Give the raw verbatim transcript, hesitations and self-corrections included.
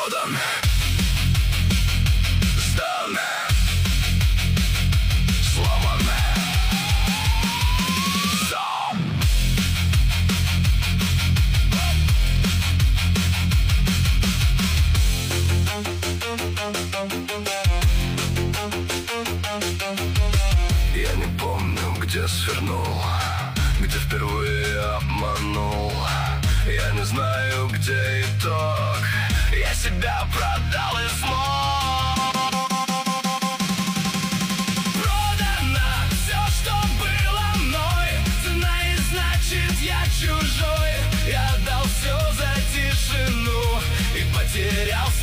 продан, сдан, сломан, сам. Я не помню, где свернул, где впервые обманул. Я не знаю, где итог. Я себя продал и смог. Продано все, что было мной. Цена и значит я чужой. Я дал все за тишину и потерял